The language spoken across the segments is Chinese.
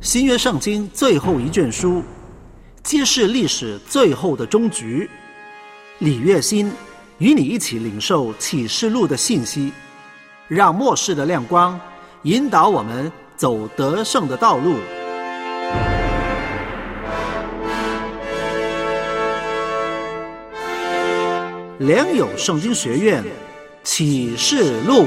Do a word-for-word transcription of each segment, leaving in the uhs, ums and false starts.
新约圣经最后一卷书，揭示历史最后的终局。李月新与你一起领受启示录的信息，让末世的亮光引导我们走得胜的道路。良友圣经学院启示录。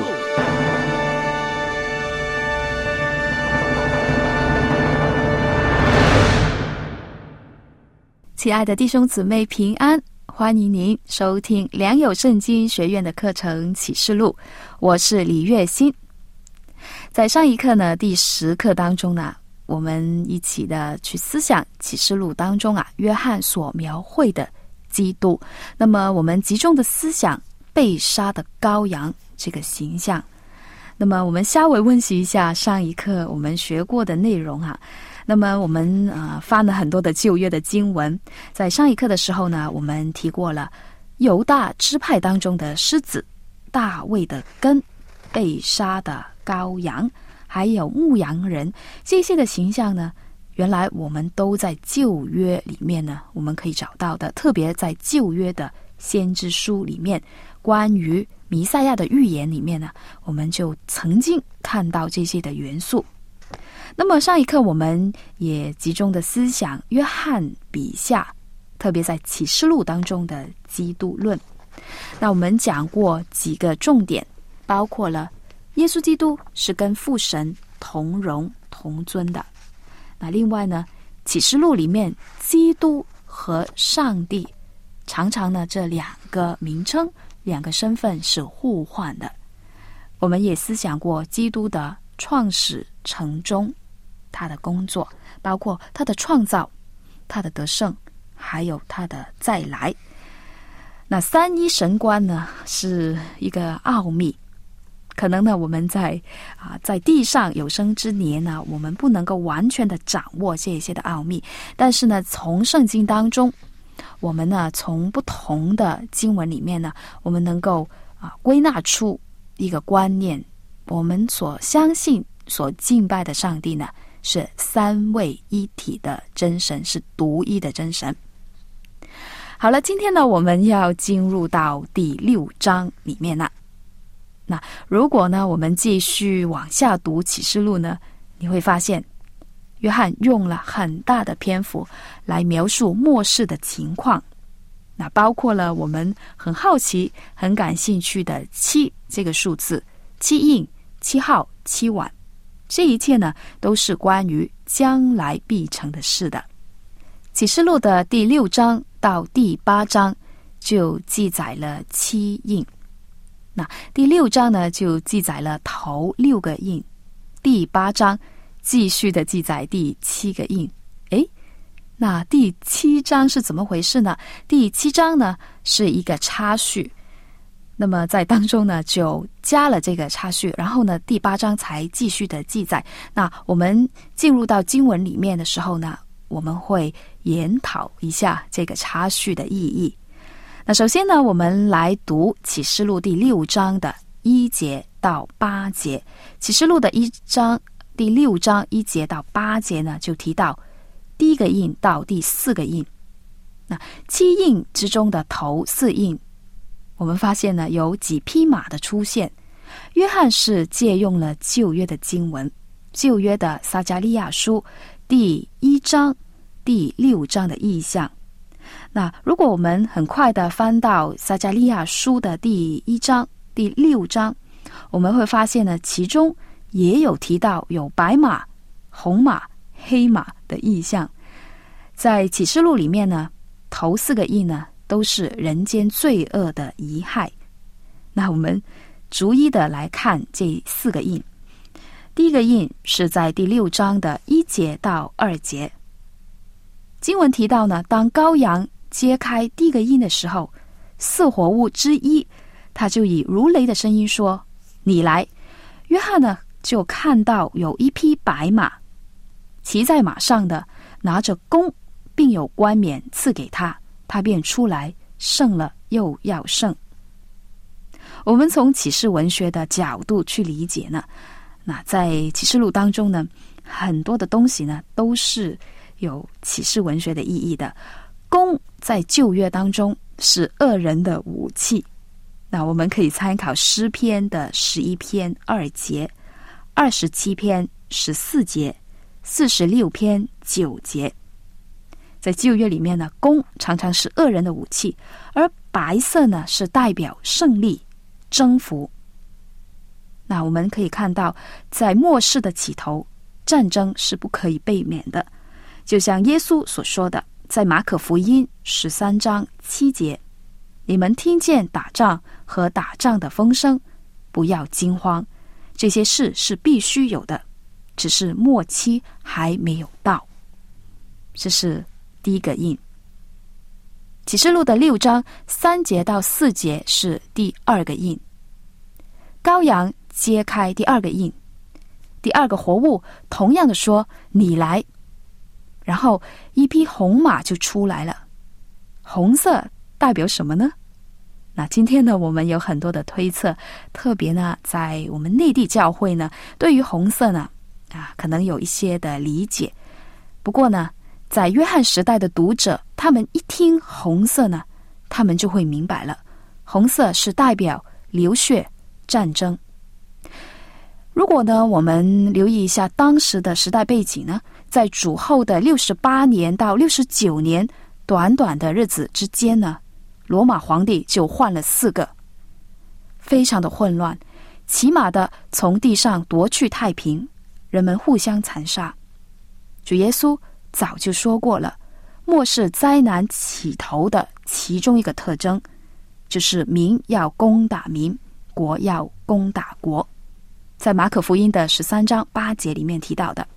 亲爱的弟兄姊妹平安，欢迎您收听良友圣经学院的课程启示录，我是李月新。在上一课呢，第十课当中呢，我们一起的去思想启示录当中啊，约翰所描绘的基督。那么我们集中的思想被杀的羔羊这个形象。那么我们稍微温习一下上一课我们学过的内容啊。那么我们呃翻了很多的旧约的经文，在上一课的时候呢，我们提过了犹大支派当中的狮子、大卫的根、被杀的羔羊，还有牧羊人，这些的形象呢，原来我们都在旧约里面呢，我们可以找到的，特别在旧约的先知书里面，关于弥赛亚的预言里面呢，我们就曾经看到这些的元素。那么上一课我们也集中的思想约翰笔下，特别在启示录当中的基督论。那我们讲过几个重点，包括了耶稣基督是跟父神同荣同尊的。那另外呢，启示录里面基督和上帝常常呢这两个名称、两个身份是互换的。我们也思想过基督的创始成终，他的工作包括他的创造、他的得胜，还有他的再来。那三一神观呢是一个奥秘，可能呢我们在啊在地上有生之年呢，我们不能够完全的掌握这些的奥秘，但是呢从圣经当中，我们呢从不同的经文里面呢，我们能够啊归纳出一个观念，我们所相信所敬拜的上帝呢是三位一体的真神，是独一的真神。好了，今天呢我们要进入到第六章里面了。那如果呢我们继续往下读启示录呢，你会发现约翰用了很大的篇幅来描述末世的情况，那包括了我们很好奇很感兴趣的七这个数字，七印、七号、七碗，这一切呢都是关于将来必成的事的。启示录的第六章到第八章就记载了七印，那第六章呢就记载了头六个印，第八章继续的记载第七个印。诶，那第七章是怎么回事呢？第七章呢是一个插叙，那么在当中呢就加了这个插叙，然后呢第八章才继续的记载。那我们进入到经文里面的时候呢，我们会研讨一下这个插叙的意义。那首先呢，我们来读启示录第六章的一节到八节。启示录的一章第六章一节到八节呢，就提到第一个印到第四个印。那七印之中的头四印，我们发现呢有几匹马的出现。约翰是借用了旧约的经文，旧约的撒迦利亚书第一章第六章的意象。那如果我们很快的翻到撒迦利亚书的第一章第六章，我们会发现呢其中也有提到有白马、红马、黑马的意象。在启示录里面呢，头四个印呢都是人间罪恶的遗害。那我们逐一的来看这四个印。第一个印是在第六章的一节到二节。经文提到呢，当羔羊揭开第一个印的时候，四活物之一他就以如雷的声音说：“你来。”约翰呢就看到有一匹白马，骑在马上的拿着弓，并有冠冕赐给他，他便出来，胜了又要胜。我们从启示文学的角度去理解呢， 那在启示录当中呢，很多的东西呢都是有启示文学的意义的。弓在旧约当中是恶人的武器，那我们可以参考诗篇的十一篇二节，二十七篇十四节，四十六篇九节。在旧约里面呢，弓常常是恶人的武器，而白色呢是代表胜利、征服。那我们可以看到，在末世的起头，战争是不可以避免的，就像耶稣所说的，在马可福音十三章七节，你们听见打仗和打仗的风声，不要惊慌，这些事是必须有的，只是末期还没有到。这是第一个印。启示录的六章三节到四节是第二个印。羔羊揭开第二个印，第二个活物同样的说，你来，然后一匹红马就出来了。红色代表什么呢？那今天呢，我们有很多的推测，特别呢在我们内地教会呢，对于红色呢啊可能有一些的理解。不过呢，在约翰时代的读者，他们一听红色呢，他们就会明白了，红色是代表流血、战争。如果呢，我们留意一下当时的时代背景呢，在主后的六十八年到六十九年短短的日子之间呢，罗马皇帝就换了四个，非常的混乱，骑马的从地上夺去太平，人们互相残杀。主耶稣早就说过了，末世灾难起头的其中一个特征，就是民要攻打民，国要攻打国，在马可福音的十三章八节里面提到的。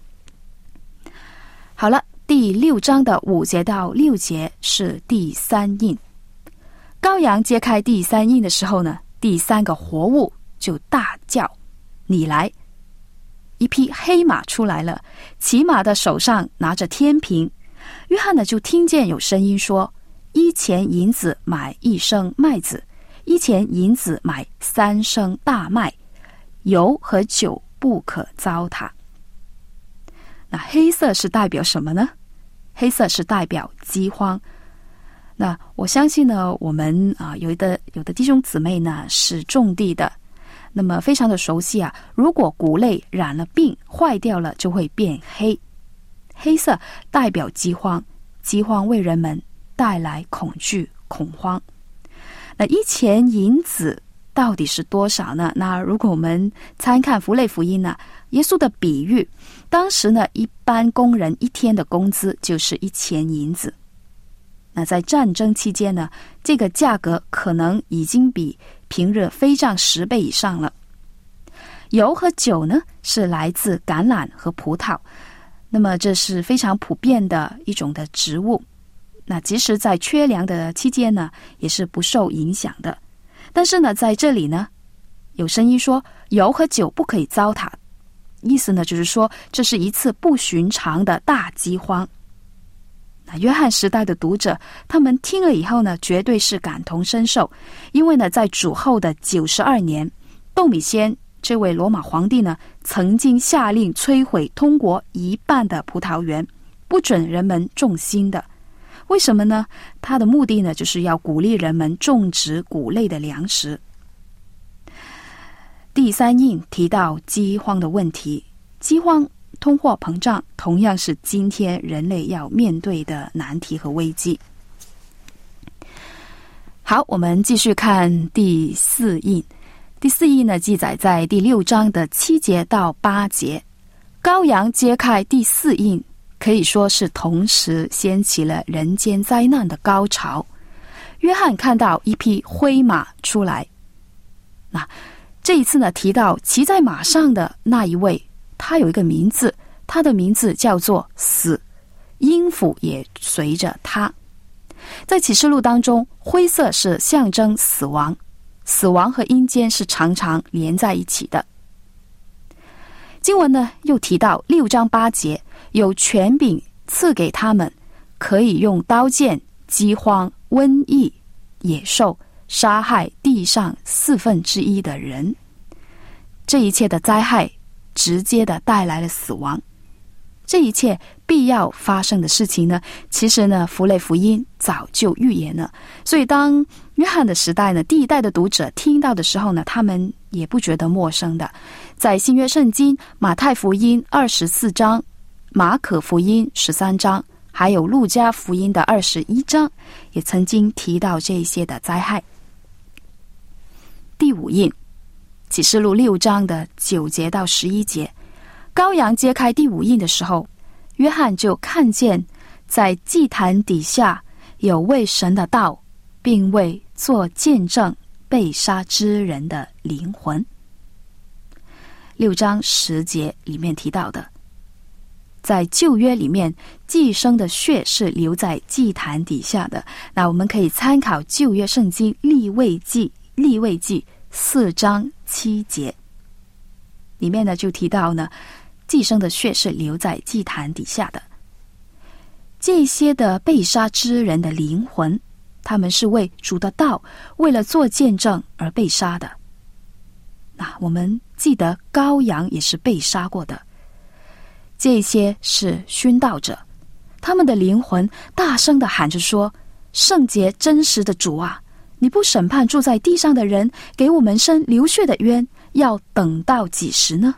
好了，第六章的五节到六节是第三印。羔羊揭开第三印的时候呢，第三个活物就大叫，你来。一匹黑马出来了，骑马的手上拿着天平。约翰呢就听见有声音说，一钱银子买一升麦子，一钱银子买三升大麦，油和酒不可糟蹋。那黑色是代表什么呢？黑色是代表饥荒。那我相信呢，我们啊有的有的弟兄姊妹呢是种地的，那么非常的熟悉啊，如果谷类染了病坏掉了，就会变黑。黑色代表饥荒，饥荒为人们带来恐惧恐慌。那一钱银子到底是多少呢？那如果我们参看符类福音呢，耶稣的比喻，当时呢一般工人一天的工资就是一钱银子。那在战争期间呢，这个价格可能已经比平日飞涨十倍以上了。油和酒呢是来自橄榄和葡萄，那么这是非常普遍的一种的植物，那即使在缺粮的期间呢，也是不受影响的。但是呢，在这里呢，有声音说油和酒不可以糟蹋，意思呢就是说这是一次不寻常的大饥荒。那约翰时代的读者，他们听了以后呢，绝对是感同身受，因为呢，在主后的九十二年，窦米先这位罗马皇帝呢，曾经下令摧毁通国一半的葡萄园，不准人们种新的。为什么呢？他的目的呢，就是要鼓励人们种植谷类的粮食。第三印提到饥荒的问题，饥荒、通货膨胀同样是今天人类要面对的难题和危机。好，我们继续看第四印。第四印呢，记载在第六章的七节到八节。羔羊揭开第四印，可以说是同时掀起了人间灾难的高潮。约翰看到一匹灰马出来，那这一次呢，提到骑在马上的那一位，他有一个名字，他的名字叫做死，阴府也随着他。在启示录当中，灰色是象征死亡，死亡和阴间是常常连在一起的。经文呢又提到六章八节，有权柄赐给他们，可以用刀剑、饥荒、瘟疫、野兽杀害地上四分之一的人。这一切的灾害直接的带来了死亡。这一切必要发生的事情呢，其实呢，符类福音早就预言了。所以当约翰的时代呢，第一代的读者听到的时候呢，他们也不觉得陌生的。在新约圣经马太福音二十四章、马可福音十三章，还有路加福音的二十一章，也曾经提到这些的灾害。第五印，启示录六章的九节到十一节，羔羊揭开第五印的时候，约翰就看见在祭坛底下有为神的道并为做见证被杀之人的灵魂。六章十节里面提到的，在旧约里面，祭牲的血是留在祭坛底下的。那我们可以参考旧约圣经利未记利未记四章七节，里面呢就提到呢，祭牲的血是留在祭坛底下的。这些的被杀之人的灵魂，他们是为主的道，为了做见证而被杀的。那我们记得羔羊也是被杀过的。这些是殉道者，他们的灵魂大声地喊着说：圣洁真实的主啊，你不审判住在地上的人，给我们伸流血的冤，要等到几时呢？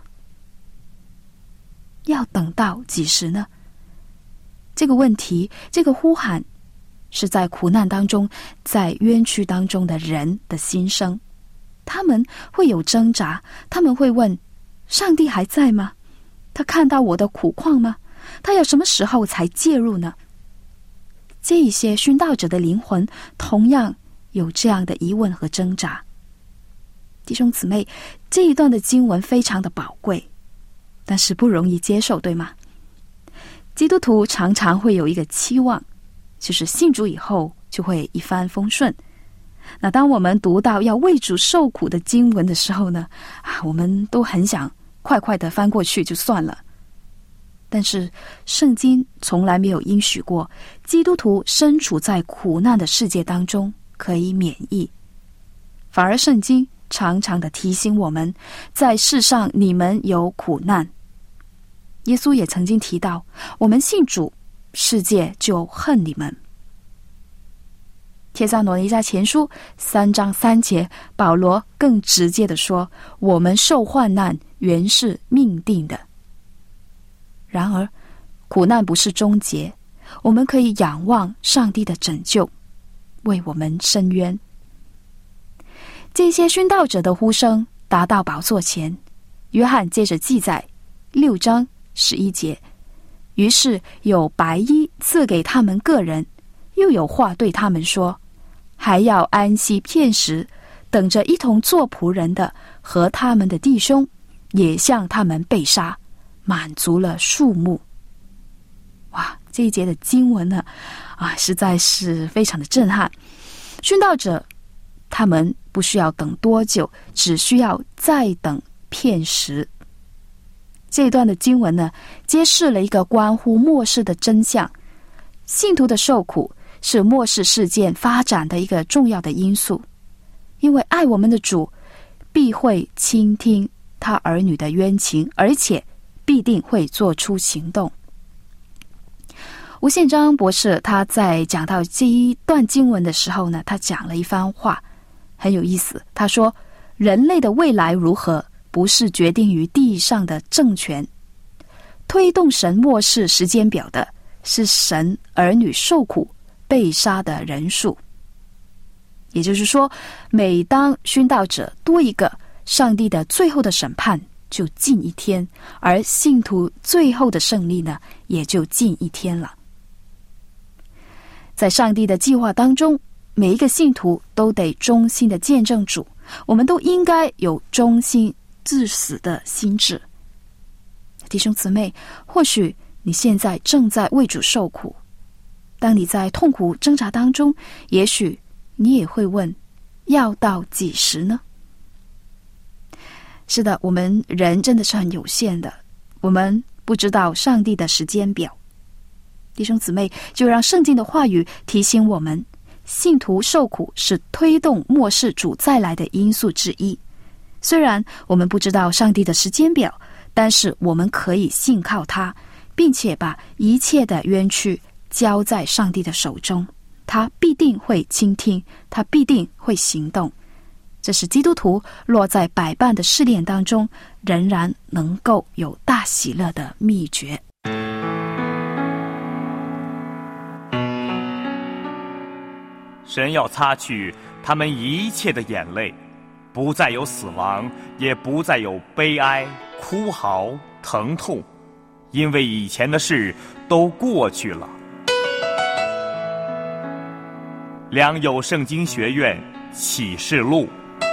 要等到几时呢？这个问题，这个呼喊，是在苦难当中，在冤屈当中的人的心声。他们会有挣扎，他们会问：上帝还在吗？他看到我的苦况吗？他要什么时候才介入呢？这些殉道者的灵魂同样有这样的疑问和挣扎。弟兄姊妹，这一段的经文非常的宝贵，但是不容易接受，对吗？基督徒常常会有一个期望，就是信主以后就会一帆风顺。那当我们读到要为主受苦的经文的时候呢，啊，我们都很想快快的翻过去就算了。但是圣经从来没有应许过基督徒身处在苦难的世界当中可以免疫，反而圣经常常的提醒我们，在世上你们有苦难。耶稣也曾经提到，我们信主，世界就恨你们。帖撒罗尼迦前书三章三节，保罗更直接地说，我们受患难原是命定的。然而苦难不是终结，我们可以仰望上帝的拯救，为我们伸冤。这些殉道者的呼声达到宝座前，约翰接着记载六章十一节，于是有白衣赐给他们个人，又有话对他们说，还要安息片时，等着一同做仆人的和他们的弟兄也向他们被杀，满足了数目。哇，这一节的经文呢，啊，实在是非常的震撼。殉道者他们不需要等多久，只需要再等片时。这一段的经文呢，揭示了一个关乎末世的真相。信徒的受苦是末世事件发展的一个重要的因素，因为爱我们的主必会倾听他儿女的冤情，而且必定会做出行动。吴宪章博士他在讲到这一段经文的时候呢，他讲了一番话很有意思。他说，人类的未来如何，不是决定于地上的政权，推动神末世时间表的是神儿女受苦被杀的人数。也就是说，每当殉道者多一个，上帝的最后的审判就近一天，而信徒最后的胜利呢，也就近一天了。在上帝的计划当中，每一个信徒都得忠心的见证主，我们都应该有忠心至死的心志。弟兄姊妹，或许你现在正在为主受苦，当你在痛苦挣扎当中，也许你也会问，要到几时呢？是的，我们人真的是很有限的，我们不知道上帝的时间表。弟兄姊妹，就让圣经的话语提醒我们，信徒受苦是推动末世主再来的因素之一。虽然我们不知道上帝的时间表， 但是我们可以信靠他，并且把一切的冤屈交在上帝的手中，他必定会倾听，他必定会行动。这是基督徒落在百般的试炼当中，仍然能够有大喜乐的秘诀。 神要擦去他们一切的眼泪，不再有死亡，也不再有悲哀、哭嚎、疼痛，因为以前的事都过去了。良友圣经学院启示录。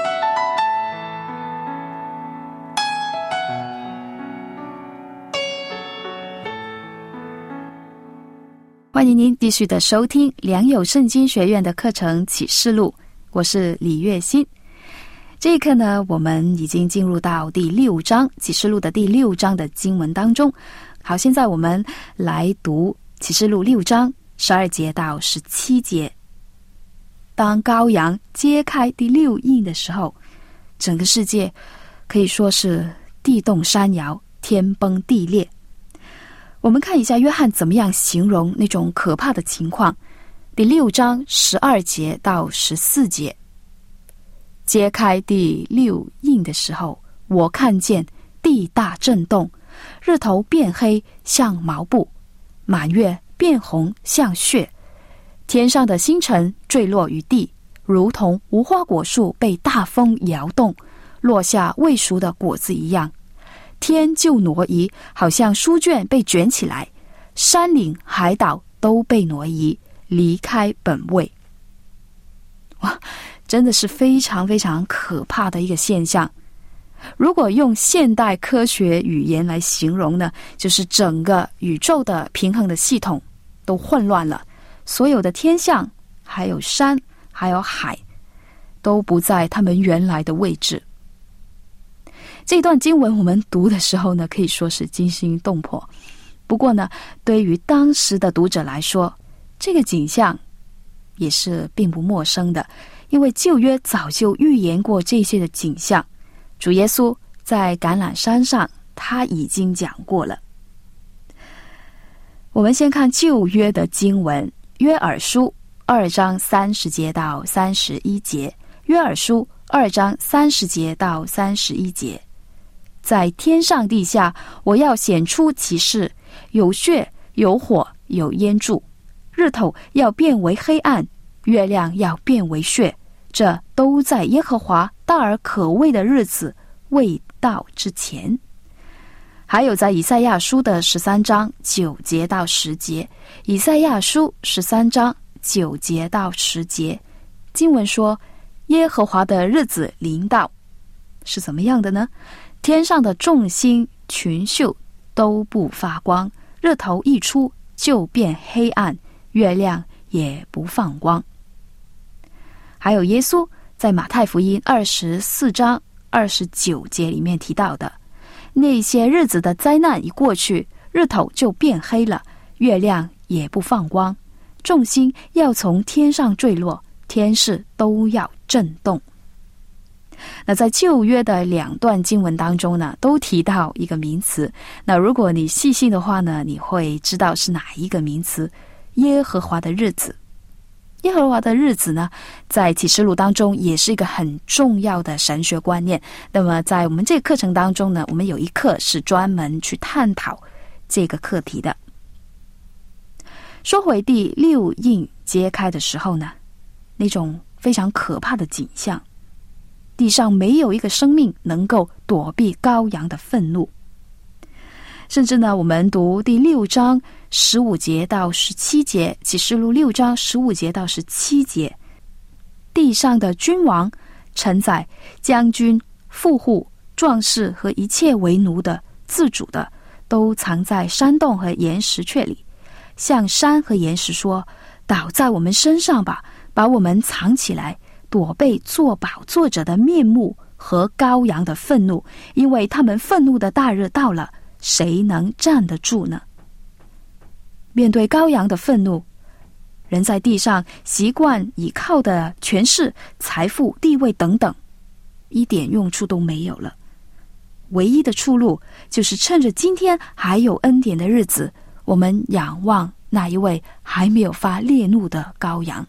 欢迎您继续的收听良友圣经学院的课程启示录，我是李月欣。这一课呢，我们已经进入到第六章，启示录的第六章的经文当中。好，现在我们来读启示录六章十二节到十七节。当羔羊揭开第六印的时候，整个世界可以说是地动山摇，天崩地裂。我们看一下约翰怎么样形容那种可怕的情况。第六章十二节到十四节，揭开第六印的时候，我看见地大震动，日头变黑像毛布，满月变红像血，天上的星辰坠落于地，如同无花果树被大风摇动，落下未熟的果子一样。天就挪移，好像书卷被卷起来，山岭海岛都被挪移，离开本位。哇，真的是非常非常可怕的一个现象。如果用现代科学语言来形容呢，就是整个宇宙的平衡的系统都混乱了，所有的天象还有山还有海都不在他们原来的位置。这段经文我们读的时候呢，可以说是惊心动魄。不过呢，对于当时的读者来说，这个景象也是并不陌生的，因为旧约早就预言过这些的景象。主耶稣在橄榄山上他已经讲过了。我们先看旧约的经文，约珥书二章三十节到三十一节，约珥书二章三十节到三十一节。在天上地下，我要显出奇事，有血，有火，有烟柱，日头要变为黑暗，月亮要变为血，这都在耶和华大而可畏的日子未到之前。还有在以赛亚书的十三章九节到十节，以赛亚书十三章九节到十节，经文说，耶和华的日子临到，是怎么样的呢？天上的众星群宿都不发光，日头一出就变黑暗，月亮也不放光。还有耶稣在马太福音二十四章二十九节里面提到的，那些日子的灾难一过去，日头就变黑了，月亮也不放光，众星要从天上坠落，天势都要震动。那在旧约的两段经文当中呢，都提到一个名词，那如果你细心的话呢，你会知道是哪一个名词，耶和华的日子。耶和华的日子呢，在启示录当中也是一个很重要的神学观念。那么在我们这个课程当中呢，我们有一课是专门去探讨这个课题的。说回第六印揭开的时候呢，那种非常可怕的景象，地上没有一个生命能够躲避羔羊的愤怒。甚至呢，我们读第六章十五节到十七节，启示录六章十五节到十七节，地上的君王、臣宰、将军、富户、壮士和一切为奴的、自主的，都藏在山洞和岩石穴里，向山和岩石说，倒在我们身上吧，把我们藏起来，躲避坐宝座者的面目和羔羊的愤怒，因为他们愤怒的大日到了，谁能站得住呢？面对羔羊的愤怒，人在地上习惯倚靠的权势、财富、地位等等，一点用处都没有了。 唯一的出路就是趁着今天还有恩典的日子，我们仰望那一位还没有发烈怒的羔羊。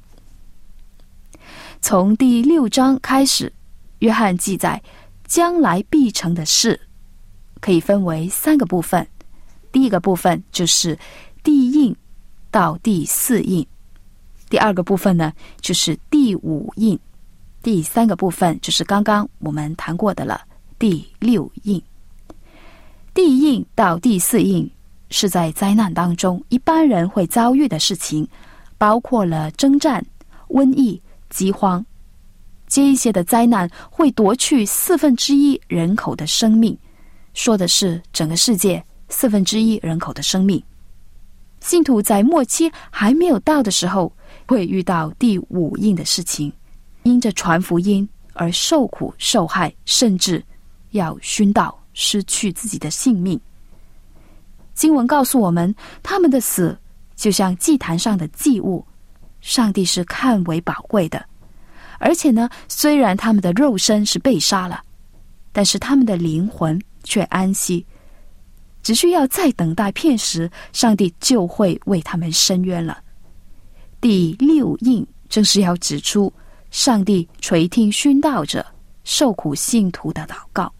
从第六章开始，约翰记载将来必成的事，可以分为三个部分。第一个部分就是第一印到第四印，第二个部分呢就是第五印，第三个部分就是刚刚我们谈过的了，第六印。第一印到第四印是在灾难当中一般人会遭遇的事情，包括了征战、瘟疫、饥荒。这一些的灾难会夺去四分之一人口的生命，说的是整个世界四分之一人口的生命。信徒在末期还没有到的时候，会遇到第五印的事情，因着传福音而受苦受害，甚至要殉道，失去自己的性命。经文告诉我们，他们的死就像祭坛上的祭物，上帝是看为宝贵的。而且呢，虽然他们的肉身是被杀了，但是他们的灵魂却安息，只需要再等待片时，上帝就会为他们伸冤了。第六印正是要指出上帝垂听殉道者、受苦信徒的祷告。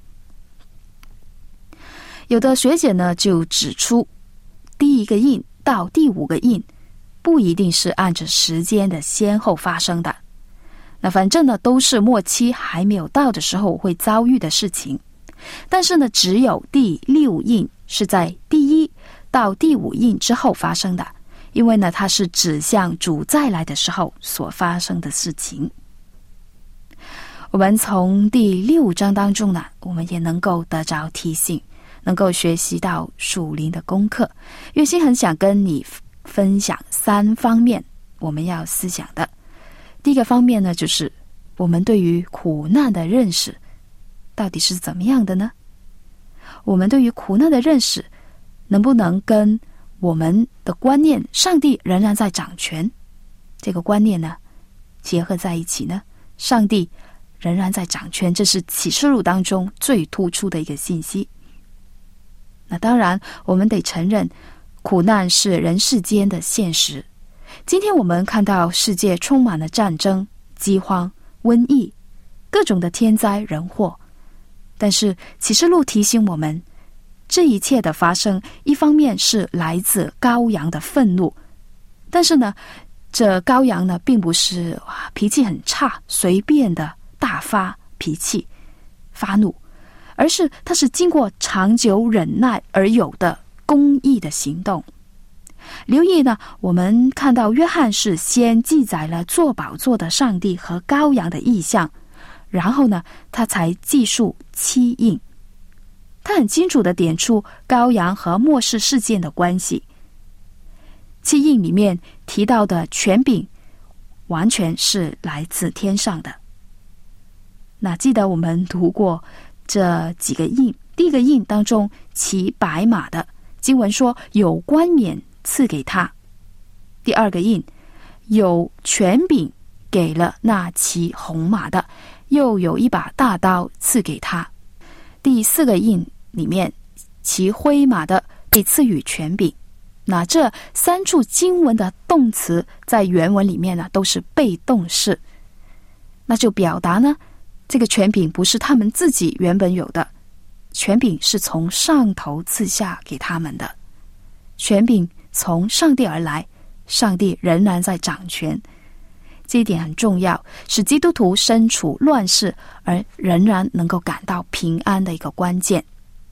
有的学者呢就指出，第一个印到第五个印不一定是按着时间的先后发生的，那反正呢都是末期还没有到的时候会遭遇的事情。但是呢，只有第六印是在第一到第五印之后发生的，因为呢它是指向主再来的时候所发生的事情。我们从第六章当中呢，我们也能够得着提醒，能够学习到属灵的功课。月心很想跟你分享三方面我们要思想的。第一个方面呢，就是我们对于苦难的认识到底是怎么样的呢？我们对于苦难的认识能不能跟我们的观念上帝仍然在掌权这个观念呢结合在一起呢？上帝仍然在掌权，这是启示录当中最突出的一个信息。那当然我们得承认，苦难是人世间的现实。今天我们看到世界充满了战争、饥荒、瘟疫，各种的天灾人祸，但是启示录提醒我们，这一切的发生一方面是来自羔羊的愤怒，但是呢这羔羊呢并不是脾气很差，随便的大发脾气发怒，而是它是经过长久忍耐而有的公义的行动。留意呢，我们看到约翰是先记载了坐宝座的上帝和羔羊的意象，然后呢他才记述七印。他很清楚地点出羔羊和末世事件的关系。七印里面提到的权柄完全是来自天上的。那记得我们读过这几个印，第一个印当中骑白马的，经文说有冠冕赐给他。第二个印有权柄给了那骑红马的，又有一把大刀赐给他。第四个印里面骑灰马的被赐予权柄。那这三处经文的动词在原文里面呢都是被动式，那就表达呢这个权柄不是他们自己原本有的，权柄是从上头赐下给他们的，权柄从上帝而来，上帝仍然在掌权。这一点很重要，使基督徒身处乱世而仍然能够感到平安的一个关键。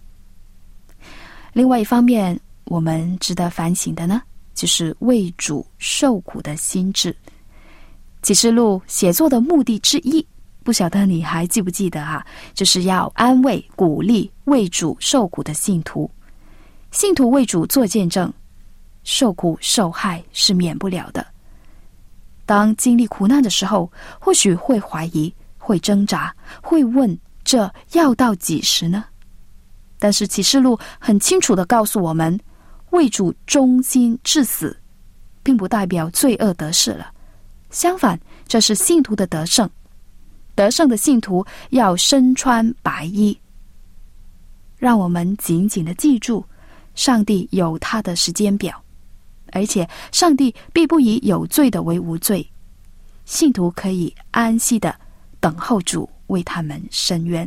另外一方面我们值得反省的呢，就是为主受苦的心志。启示录写作的目的之一，不晓得你还记不记得啊？就是要安慰鼓励为主受苦的信徒。信徒为主做见证，受苦受害是免不了的。当经历苦难的时候，或许会怀疑，会挣扎，会问这要到几时呢？但是启示录很清楚地告诉我们，为主忠心至死并不代表罪恶得势了，相反，这是信徒的得胜。得胜的信徒要身穿白衣。 让我们紧紧地记住，上帝有他的时间表，而且上帝必不以有罪的为无罪，信徒可以安息地等候主为他们伸冤。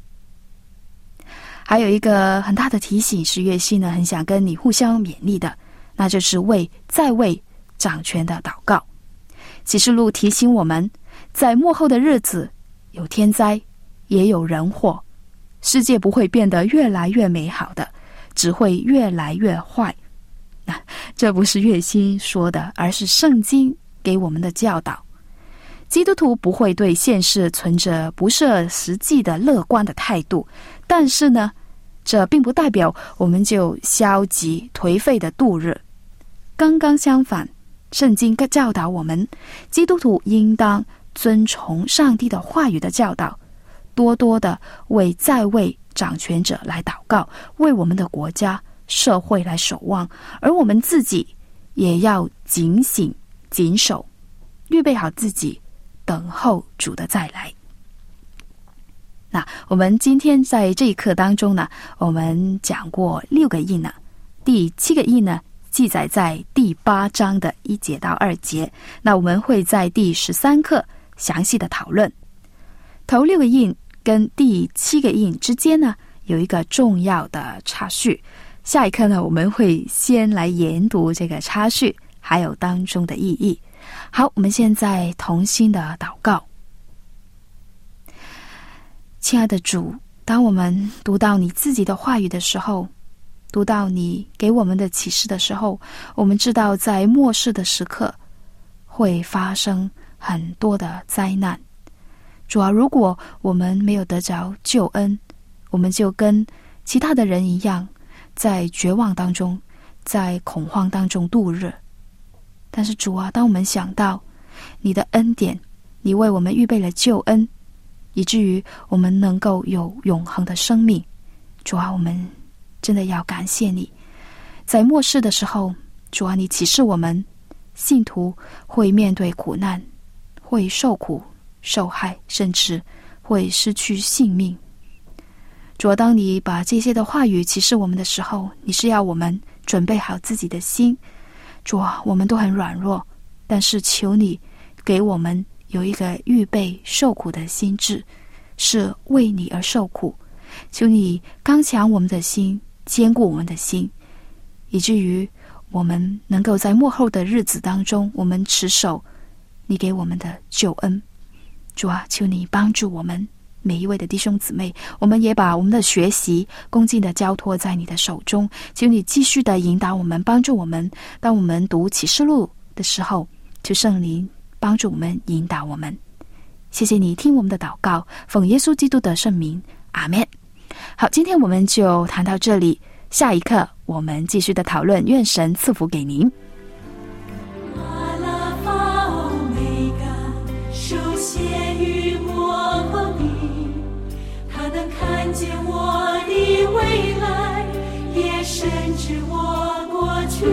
还有一个很大的提醒是月希呢很想跟你互相勉励的，那就是为在位掌权的祷告。启示录提醒我们，在末后的日子有天灾，也有人祸，世界不会变得越来越美好的，只会越来越坏。那这不是月希说的，而是圣经给我们的教导。基督徒不会对现实存着不设实际的乐观的态度，但是呢，这并不代表我们就消极颓废的度日。刚刚相反，圣经教导我们，基督徒应当遵从上帝的话语的教导，多多的为在位掌权者来祷告，为我们的国家社会来守望，而我们自己也要警醒谨守，预备好自己，等候主的再来。那我们今天在这一课当中呢，我们讲过六个印呢，第七个印呢记载在第八章的一节到二节，那我们会在第十三课详细的讨论。头六个印跟第七个印之间呢有一个重要的插叙，下一课呢我们会先来研读这个插叙还有当中的意义。好，我们现在同心的祷告。亲爱的主，当我们读到你自己的话语的时候，读到你给我们的启示的时候，我们知道在末世的时刻会发生很多的灾难。主啊，如果我们没有得着救恩，我们就跟其他的人一样，在绝望当中，在恐慌当中度日。但是主啊，当我们想到你的恩典，你为我们预备了救恩，以至于我们能够有永恒的生命，主啊，我们真的要感谢你。在末世的时候，主啊，你启示我们信徒会面对苦难，会受苦受害，甚至会失去性命。主啊，当你把这些的话语启示我们的时候，你是要我们准备好自己的心。主啊，我们都很软弱，但是求你给我们有一个预备受苦的心志，是为你而受苦。求你刚强我们的心，坚固我们的心，以至于我们能够在末后的日子当中，我们持守你给我们的救恩。主啊，求你帮助我们每一位的弟兄姊妹，我们也把我们的学习恭敬的交托在你的手中，求你继续的引导我们，帮助我们。当我们读启示录的时候，求圣灵帮助我们，引导我们。谢谢你听我们的祷告，奉耶稣基督的圣名，阿们。好，今天我们就谈到这里，下一课我们继续的讨论，愿神赐福给您。 阿拉法欧梅嘎，首先与末后的，他能看见我的未来，也深知我过去，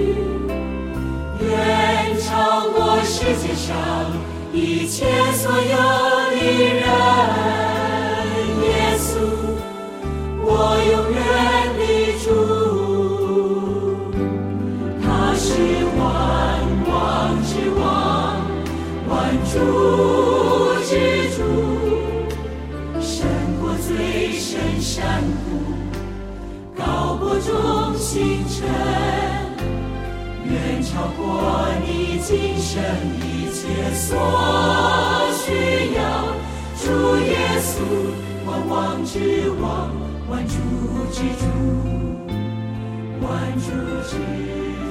远超过世界上一切所有的人。耶稣，我永远的主，他是万王之王，万主之主，胜过最深山谷，高过众星辰，远超过你今生一切所需要。主耶稣，万王之王，万主之主，万主之主。